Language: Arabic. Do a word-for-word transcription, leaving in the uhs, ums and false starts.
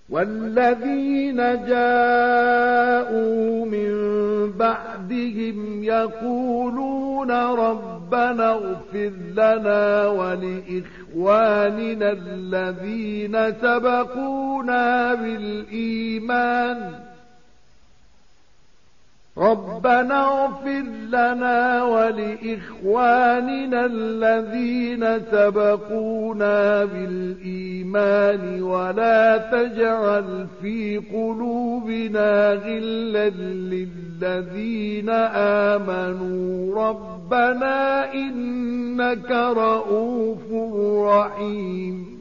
والذين جاءوا من بعدهم يقولون ربنا اغفر لنا ولإخواننا الذين سبقونا بالإيمان ربنا اغفر لنا ولإخواننا الذين سبقونا بالإيمان ولا تجعل في قلوبنا غلا للذين آمنوا ربنا إنك رؤوف رحيم.